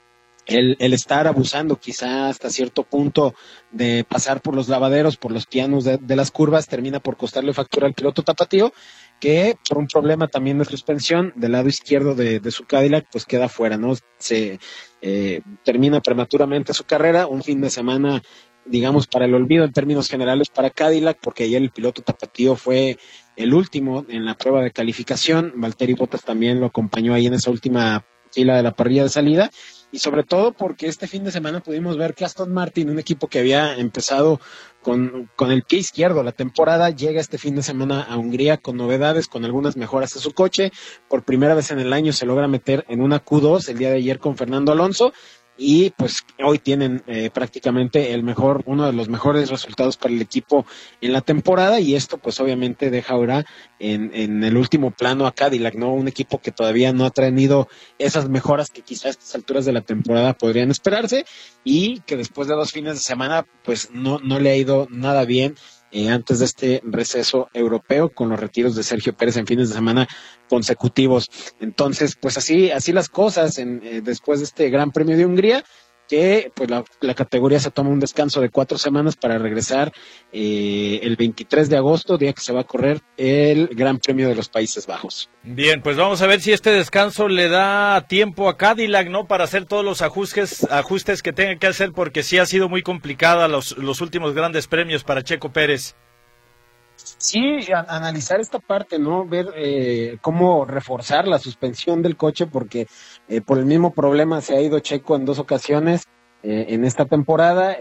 El estar abusando quizá hasta cierto punto de pasar por los lavaderos, por los pianos de las curvas, termina por costarle factura al piloto tapatío, que por un problema también de suspensión del lado izquierdo de su Cadillac, pues queda fuera, ¿no? Se termina prematuramente su carrera, un fin de semana, digamos, para el olvido en términos generales para Cadillac, porque ayer el piloto tapatío fue el último en la prueba de calificación. Valtteri Bottas también lo acompañó ahí en esa última fila de la parrilla de salida, y sobre todo porque este fin de semana pudimos ver que Aston Martin, un equipo que había empezado con el pie izquierdo la temporada, llega este fin de semana a Hungría con novedades, con algunas mejoras a su coche. Por primera vez en el año se logra meter en una Q2 el día de ayer con Fernando Alonso, y pues hoy tienen prácticamente uno de los mejores resultados para el equipo en la temporada, y esto pues obviamente deja ahora en el último plano a Cadillac, ¿no? Un equipo que todavía no ha tenido esas mejoras que quizás a estas alturas de la temporada podrían esperarse, y que después de 2 fines de semana pues no le ha ido nada bien antes de este receso europeo, con los retiros de Sergio Pérez en fines de semana consecutivos. Entonces, pues así las cosas después de este Gran Premio de Hungría, que pues la categoría se toma un descanso de 4 semanas para regresar el 23 de agosto, día que se va a correr el Gran Premio de los Países Bajos. Bien, pues vamos a ver si este descanso le da tiempo a Cadillac, ¿no? Para hacer todos los ajustes que tenga que hacer, porque sí ha sido muy complicada los últimos grandes premios para Checo Pérez. Sí, analizar esta parte, ¿no? Ver cómo reforzar la suspensión del coche, porque por el mismo problema se ha ido Checo en 2 ocasiones en esta temporada.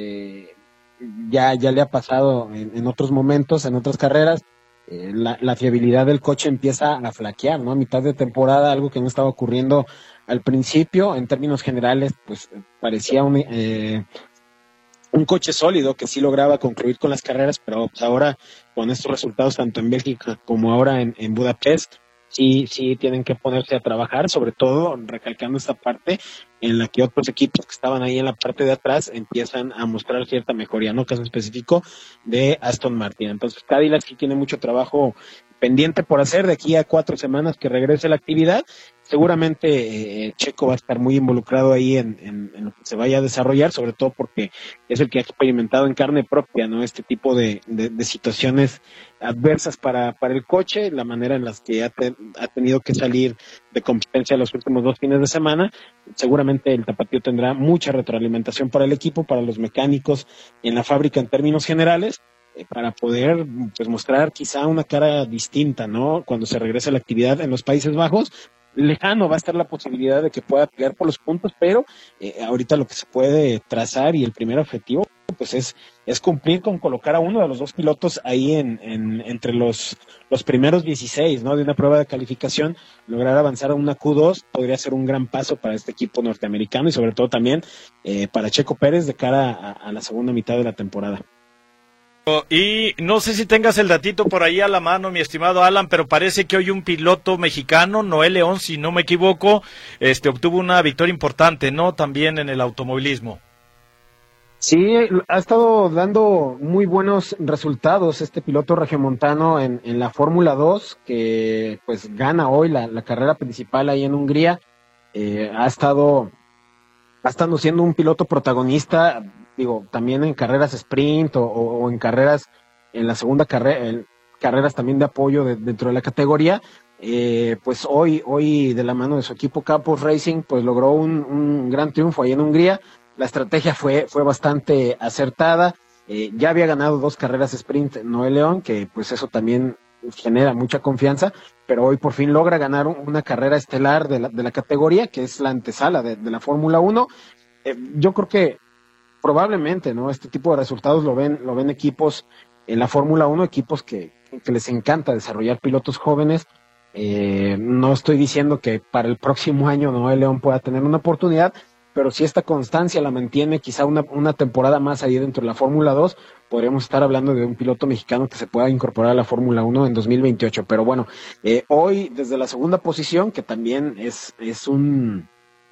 Ya le ha pasado en otros momentos, en otras carreras. La fiabilidad del coche empieza a flaquear, ¿no? A mitad de temporada, algo que no estaba ocurriendo al principio. En términos generales, pues parecía un coche sólido que sí lograba concluir con las carreras, pero pues ahora con estos resultados tanto en Bélgica como ahora en Budapest, sí tienen que ponerse a trabajar, sobre todo recalcando esta parte en la que otros equipos que estaban ahí en la parte de atrás empiezan a mostrar cierta mejoría, ¿no? Caso específico de Aston Martin. Entonces Cadillac sí tiene mucho trabajo pendiente por hacer de aquí a 4 semanas que regrese la actividad. Seguramente Checo va a estar muy involucrado ahí en lo que se vaya a desarrollar, sobre todo porque es el que ha experimentado en carne propia, ¿no? Este tipo de situaciones adversas para el coche, la manera en las que ha tenido que salir de competencia los últimos 2 fines de semana. Seguramente el tapatío tendrá mucha retroalimentación para el equipo, para los mecánicos en la fábrica en términos generales, para poder pues mostrar quizá una cara distinta, ¿no? Cuando se regrese a la actividad en los Países Bajos. Lejano va a estar la posibilidad de que pueda pelear por los puntos, pero ahorita lo que se puede trazar y el primer objetivo pues es cumplir con colocar a uno de los 2 pilotos ahí entre los primeros 16, ¿no? De una prueba de calificación. Lograr avanzar a una Q2 podría ser un gran paso para este equipo norteamericano y sobre todo también para Checo Pérez de cara a la segunda mitad de la temporada. Y no sé si tengas el datito por ahí a la mano, mi estimado Alan, pero parece que hoy un piloto mexicano, Noé León, si no me equivoco, obtuvo una victoria importante, ¿no? También en el automovilismo. Sí, ha estado dando muy buenos resultados este piloto regiomontano en la Fórmula 2, que pues gana hoy la carrera principal ahí en Hungría. Ha estado siendo un piloto protagonista, digo, también en carreras sprint o en carreras, en la segunda carrera, en carreras también de apoyo dentro de la categoría. Pues hoy de la mano de su equipo Campos Racing, pues logró un gran triunfo ahí en Hungría. La estrategia fue bastante acertada. Ya había ganado 2 carreras sprint Noé León, que pues eso también genera mucha confianza, pero hoy por fin logra ganar una carrera estelar de la categoría, que es la antesala de la Fórmula 1. Yo creo que probablemente, ¿no? Este tipo de resultados lo ven equipos en la Fórmula 1, equipos que les encanta desarrollar pilotos jóvenes. No estoy diciendo que para el próximo año Noé León pueda tener una oportunidad, pero si esta constancia la mantiene quizá una temporada más ahí dentro de la Fórmula 2, podríamos estar hablando de un piloto mexicano que se pueda incorporar a la Fórmula 1 en 2028. Pero bueno, hoy desde la segunda posición, que también es un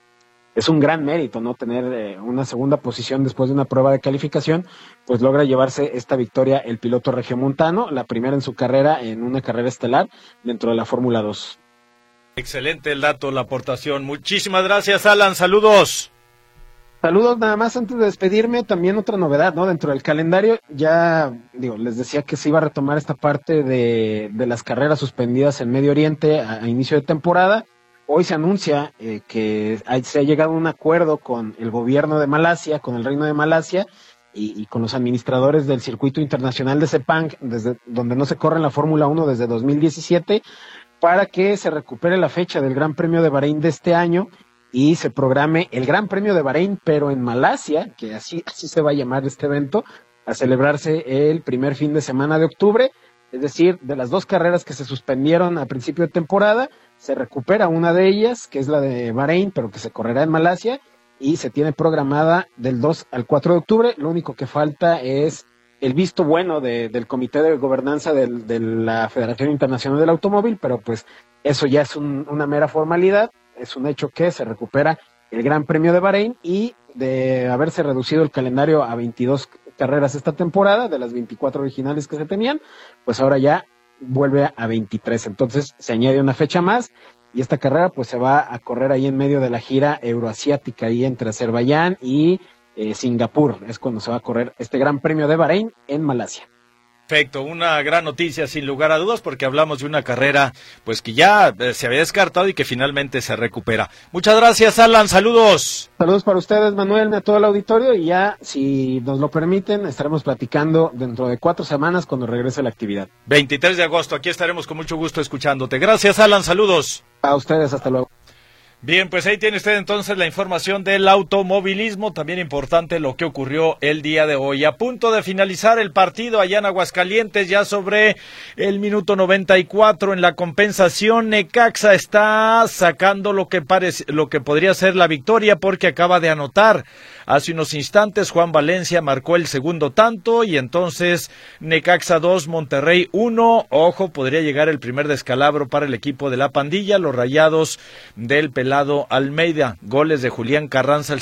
gran mérito, ¿no? Tener una segunda posición después de una prueba de calificación, pues logra llevarse esta victoria el piloto regiomontano, la primera en su carrera en una carrera estelar dentro de la Fórmula 2. Excelente el dato, la aportación. Muchísimas gracias, Alan. Saludos. Saludos, nada más antes de despedirme, también otra novedad, ¿no? Dentro del calendario, ya, les decía que se iba a retomar esta parte de las carreras suspendidas en Medio Oriente a inicio de temporada. Hoy se anuncia que se ha llegado a un acuerdo con el gobierno de Malasia, con el Reino de Malasia y con los administradores del circuito internacional de Sepang, desde donde no se corre en la Fórmula 1 desde 2017, para que se recupere la fecha del Gran Premio de Bahrein de este año y se programe el Gran Premio de Bahrein, pero en Malasia, que así se va a llamar este evento, a celebrarse el primer fin de semana de octubre. Es decir, de las 2 carreras que se suspendieron a principio de temporada, se recupera una de ellas, que es la de Bahrein, pero que se correrá en Malasia, y se tiene programada del 2 al 4 de octubre. Lo único que falta es el visto bueno del Comité de Gobernanza de la Federación Internacional del Automóvil, pero pues eso ya es una mera formalidad. Es un hecho que se recupera el Gran Premio de Bahrein, y de haberse reducido el calendario a 22 carreras esta temporada, de las 24 originales que se tenían, pues ahora ya vuelve a 23. Entonces se añade una fecha más, y esta carrera pues se va a correr ahí en medio de la gira euroasiática, ahí entre Azerbaiyán y Singapur. Es cuando se va a correr este Gran Premio de Bahrein en Malasia. Perfecto, una gran noticia sin lugar a dudas, porque hablamos de una carrera pues que ya se había descartado y que finalmente se recupera. Muchas gracias, Alan, saludos. Saludos para ustedes, Manuel, a todo el auditorio, y ya, si nos lo permiten, estaremos platicando dentro de 4 semanas cuando regrese la actividad. 23 de agosto, aquí estaremos con mucho gusto escuchándote. Gracias, Alan, saludos. A ustedes, hasta luego. Bien, pues ahí tiene usted entonces la información del automovilismo, también importante lo que ocurrió el día de hoy. A punto de finalizar el partido allá en Aguascalientes, ya sobre el minuto 94 en la compensación, Necaxa está sacando lo que podría ser la victoria, porque acaba de anotar hace unos instantes. Juan Valencia marcó el segundo tanto, y entonces Necaxa 2, Monterrey 1. Ojo, podría llegar el primer descalabro para el equipo de la pandilla, los Rayados del Pelado Almeida. Goles de Julián Carranza al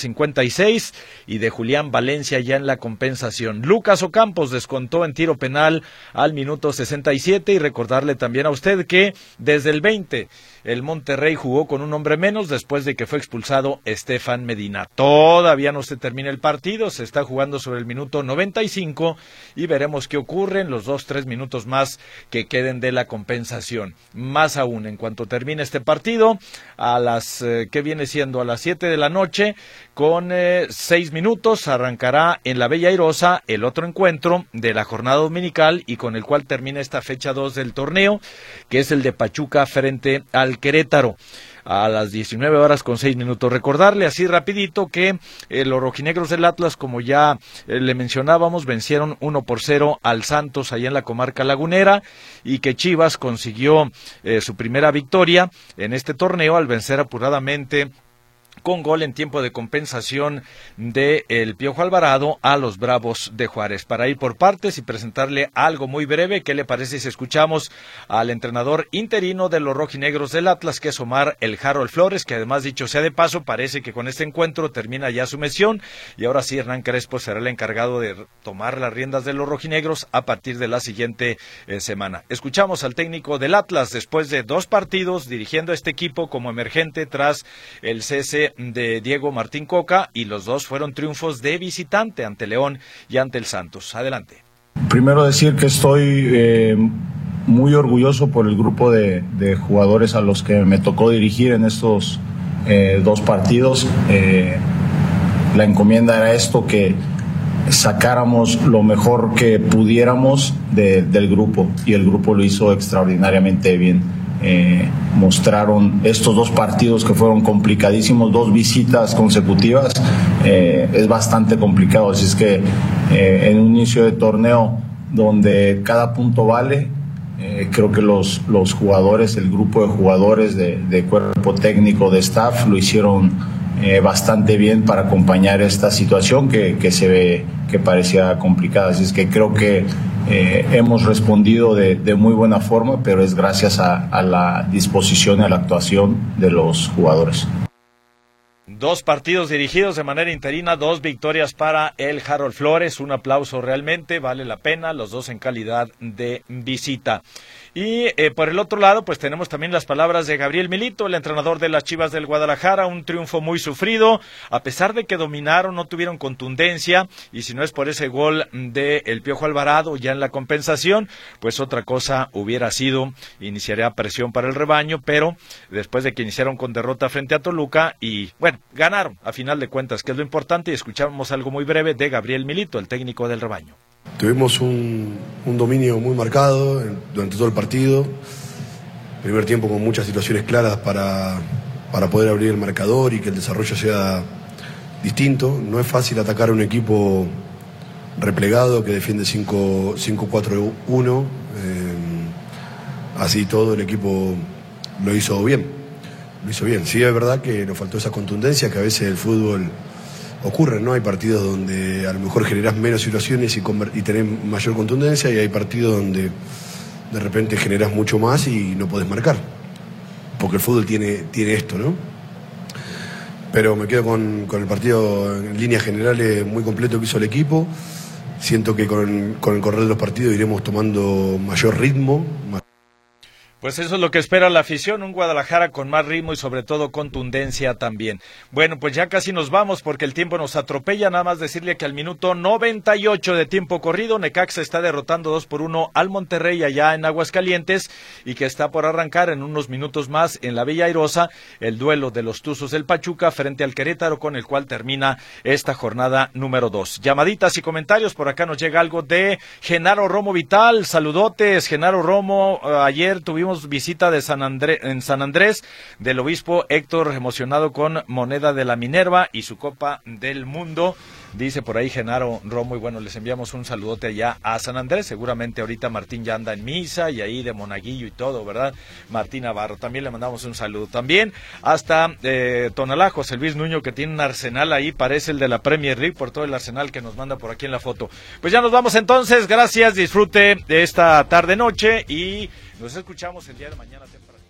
56 y de Julián Valencia ya en la compensación. Lucas Ocampos descontó en tiro penal al minuto 67, y recordarle también a usted que desde el 20 el Monterrey jugó con un hombre menos después de que fue expulsado Estefan Medina. Todavía no se termina el partido, se está jugando sobre el minuto 95 y veremos qué ocurre en los 2-3 minutos más que queden de la compensación. Más aún, en cuanto termine este partido, a las que viene siendo a las 7 de la noche, con 6 minutos, arrancará en la Bella Airosa el otro encuentro de la jornada dominical, y con el cual termina esta fecha 2 del torneo, que es el de Pachuca frente al Querétaro, a las 19 horas con 6 minutos. Recordarle así rapidito que los rojinegros del Atlas, como ya le mencionábamos, vencieron 1-0 al Santos allá en la comarca lagunera, y que Chivas consiguió su primera victoria en este torneo al vencer apuradamente con gol en tiempo de compensación de el Piojo Alvarado a los Bravos de Juárez. Para ir por partes y presentarle algo muy breve, ¿qué le parece si escuchamos al entrenador interino de los rojinegros del Atlas, que es Omar El Harold Flores, que además, dicho sea de paso, parece que con este encuentro termina ya su misión, y ahora sí Hernán Crespo será el encargado de tomar las riendas de los rojinegros a partir de la siguiente semana? Escuchamos al técnico del Atlas después de 2 partidos dirigiendo a este equipo como emergente tras el cese de Diego Martín Coca, y los 2 fueron triunfos de visitante ante León y ante el Santos. Adelante. Primero decir que estoy muy orgulloso por el grupo de jugadores a los que me tocó dirigir en estos 2 partidos. La encomienda era esto, que sacáramos lo mejor que pudiéramos del grupo, y el grupo lo hizo extraordinariamente bien. mostraron estos 2 partidos que fueron complicadísimos, 2 visitas consecutivas, es bastante complicado. Así es que en un inicio de torneo donde cada punto vale, creo que los jugadores, el grupo de jugadores de cuerpo técnico, de staff, lo hicieron bastante bien para acompañar esta situación que se ve que parecía complicada. Así es que creo que hemos respondido de muy buena forma, pero es gracias a la disposición y a la actuación de los jugadores. 2 partidos dirigidos de manera interina, 2 victorias para el Harold Flores, un aplauso realmente, vale la pena, los 2 en calidad de visita. Y por el otro lado, pues tenemos también las palabras de Gabriel Milito, el entrenador de las Chivas del Guadalajara, un triunfo muy sufrido, a pesar de que dominaron, no tuvieron contundencia, y si no es por ese gol de el Piojo Alvarado ya en la compensación, pues otra cosa hubiera sido, iniciaría presión para el rebaño, pero después de que iniciaron con derrota frente a Toluca, y bueno, ganaron a final de cuentas, que es lo importante, y escuchamos algo muy breve de Gabriel Milito, el técnico del rebaño. Tuvimos un dominio muy marcado durante todo el partido. Primer tiempo con muchas situaciones claras para poder abrir el marcador y que el desarrollo sea distinto. No es fácil atacar a un equipo replegado que defiende 5-4-1. Así todo el equipo lo hizo bien. Sí, es verdad que nos faltó esa contundencia que a veces el fútbol ocurre, ¿no? Hay partidos donde a lo mejor generás menos situaciones y tenés mayor contundencia, y hay partidos donde de repente generás mucho más y no podés marcar, porque el fútbol tiene esto, ¿no? Pero me quedo con el partido en líneas generales muy completo que hizo el equipo. Siento que con el correr de los partidos iremos tomando mayor ritmo. Pues eso es lo que espera la afición, un Guadalajara con más ritmo y sobre todo contundencia también. Bueno, pues ya casi nos vamos porque el tiempo nos atropella. Nada más decirle que al minuto 98 de tiempo corrido, Necaxa está derrotando 2-1 al Monterrey allá en Aguascalientes, y que está por arrancar en unos minutos más en la Villa Airosa el duelo de los Tuzos del Pachuca frente al Querétaro, con el cual termina esta jornada número 2. Llamaditas y comentarios, por acá nos llega algo de Genaro Romo Vital. Saludotes, Genaro Romo. Ayer tuvimos visita de en San Andrés del obispo Héctor, emocionado con moneda de la Minerva y su Copa del Mundo, dice por ahí Genaro Romo, y bueno, les enviamos un saludote allá a San Andrés. Seguramente ahorita Martín ya anda en misa y ahí de monaguillo y todo, ¿verdad? Martín Navarro, también le mandamos un saludo. También hasta Tonalá, José Luis Nuño, que tiene un arsenal ahí, parece el de la Premier League, por todo el arsenal que nos manda por aquí en la foto. Pues ya nos vamos entonces, gracias, disfrute de esta tarde-noche y nos escuchamos el día de mañana temprano.